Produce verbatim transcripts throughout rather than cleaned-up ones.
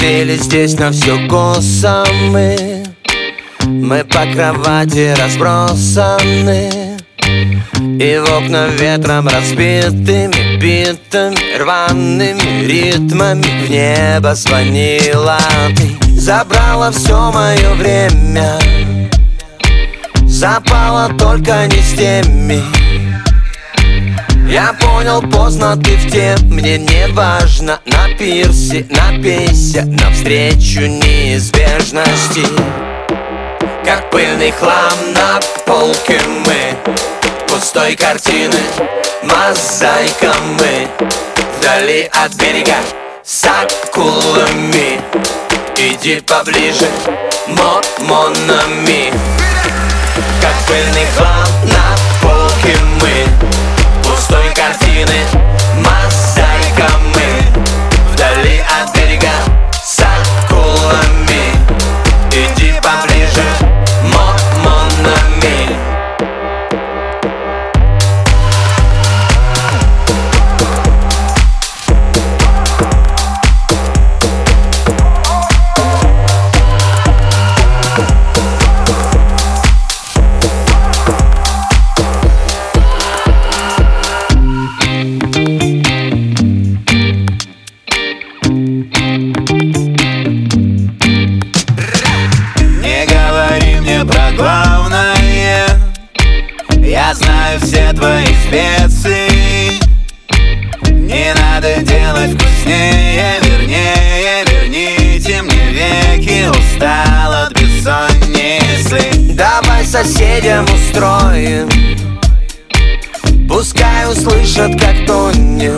Постели здесь на всю косо мы, мы по кровати разбросаны, и в окна ветром разбитыми битами, рваными ритмами в небо звонила ты. Забрала все мое время, запала только не с теми. Я понял поздно, ты в тем, мне не важно. На пирсе напейся навстречу неизбежности. Как пыльный хлам на полке мы, пустой картины, мозаика мы, вдали от берега с акулами. Иди поближе, mon ami. Как пыльный хлам на полке мы, пустой картины, мозаика мы, вдали от берега с акулами. Иди поближе, mon ami. Про главное, я знаю все твои специи. Не надо делать вкуснее, вернее, верните мне веки, устал от бессонницы. Давай соседям устроим, пускай услышат, как тонем.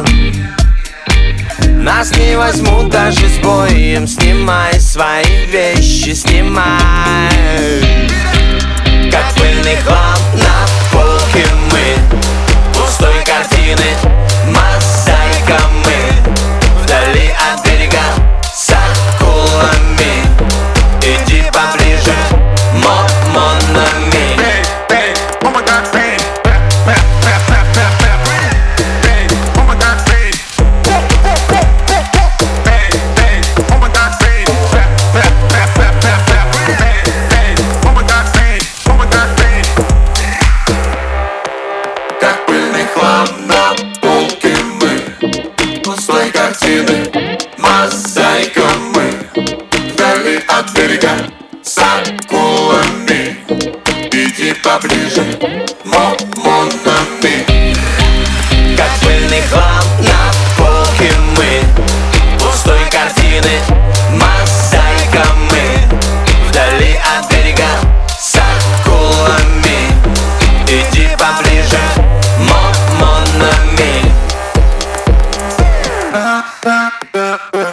Нас не возьмут даже с боем. Снимай свои вещи, снимай. Как пыльный хлам на полке мы, пустой картины, мозаика мы, вдали от берега с акулами. Иди поближе, mon ami. Мозаика мы, вдали от берега с акулами. Иди поближе, mon ami. Как пыльный хлам на полке мы, пустой картины, мозаика мы, вдали от берега с акулами. Иди поближе, mon ami.